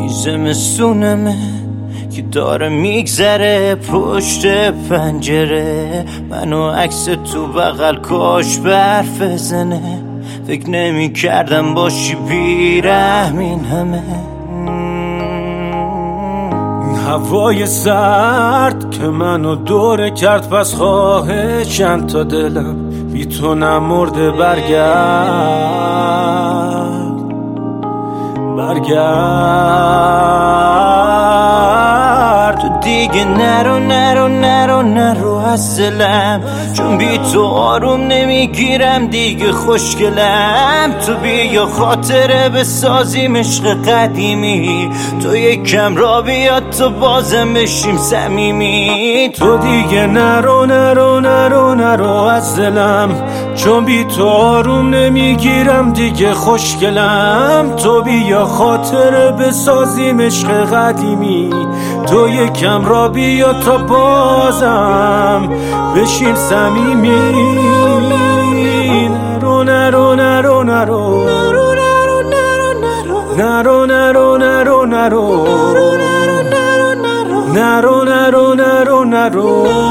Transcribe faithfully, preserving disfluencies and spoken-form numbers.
زمستونمه که داره میگذره پشت پنجره، منو عکس تو بغل کاش برف بزنه. فکر نمی کردم باشی بیرحم این همه. هوای سرد که منو دوره کرد، پس خواهشم تا دلم بی تو نمرده. برگرد برگرد تو دیگه نرو نرو نرو نرو از دلم، چون بی تو آروم نمیگیرم دیگه خوشگلم. تو بیا خاطره بسازیم عشق قدیمی، تو یکم را بیاد تو بازم بشیم صمیمی. تو دیگه نرو نرو نرو نرو از دلم، چون بی تو آروم نمیگیرم دیگه خوشگلم. تو بیا خاطره بسازیم عشق قدیمی، تو یکم را بیا تا بازم بشیم صمیمی. نرو نرو نرو نرو نرو نرو نرو نرو نرو نرو نرو نرو نرو نرو نرو نرو نرو نرو